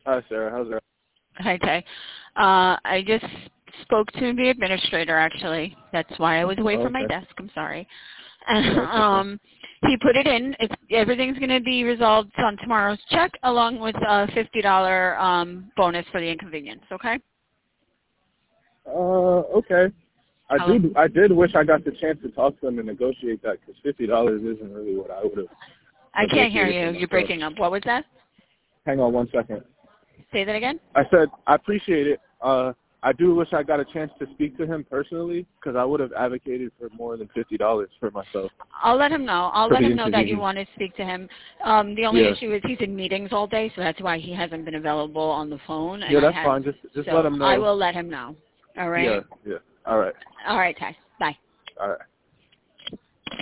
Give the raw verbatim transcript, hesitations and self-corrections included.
Hi, Sarah. How's it? Hi, Tay. Uh, I just spoke to the administrator, actually. That's why I was away Oh, from my okay. desk. I'm sorry. No, um, he put it in. It's, everything's going to be resolved on tomorrow's check, along with a fifty dollars um, bonus for the inconvenience, okay? Uh, okay. I Hello? do. I did wish I got the chance to talk to them and negotiate that because fifty dollars isn't really what I would have. I can't hear you. You're breaking up. What was that? Hang on one second. Say that again? I said I appreciate it. Uh, I do wish I got a chance to speak to him personally because I would have advocated for more than fifty dollars for myself. I'll let him know. I'll For let the him know that you inconvenience. want to speak to him. Um, the only Yeah. issue is he's in meetings all day, so that's why he hasn't been available on the phone. And Yeah, I that's have, fine. Just just so let him know. I will let him know. All right? Yeah, yeah. All right. All right, Ty. Bye. All right.